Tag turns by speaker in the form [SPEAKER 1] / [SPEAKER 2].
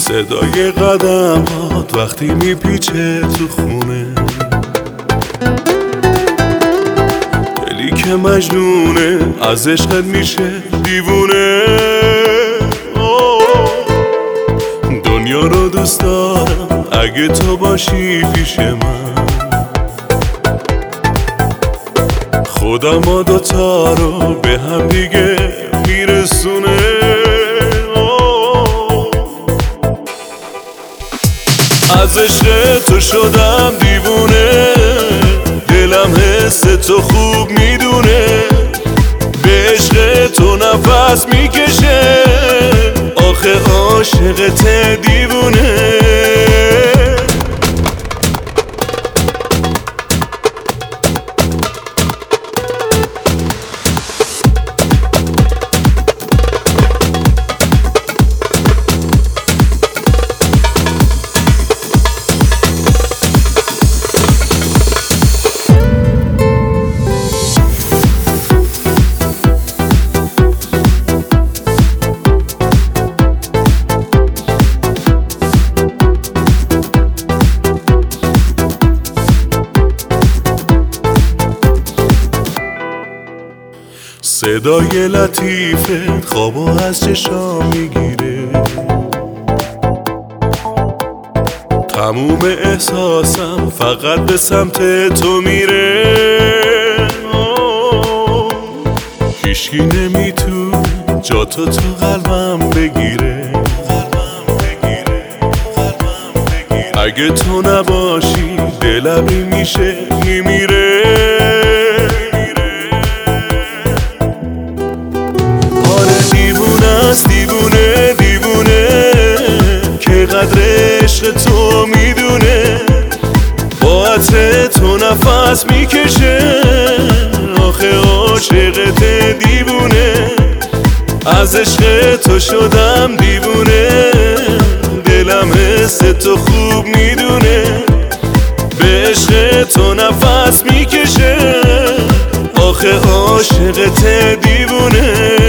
[SPEAKER 1] صدای قدمات وقتی میپیچه تو خونه، دلی که مجنونه از عشقت میشه دیوونه. دنیا رو دوست دارم اگه تو باشی پیش من، خدا ما دوتا رو به هم دیگه میرسونه. از عشق تو شدم دیوونه، دلم حس تو خوب میدونه، به عشق تو نفس میکشه، آخه عاشقت دیوونه. صدای لطیفت خوابو از چشام میگیره، تموم احساسم فقط به سمت تو میره. هیچکی نمیتونه جاتو تو قلبم بگیره، اگه تو نباشی دلم میشه میمیره. دیوونه دیوونه که قدر عشق تو میدونه، با عطر تو نفس میکشه، آخه عاشقت دیوونه. از عشق تو شدم دیوونه، دلم حس تو خوب میدونه، به عشق تو نفس میکشه، آخه عاشقت دیوونه.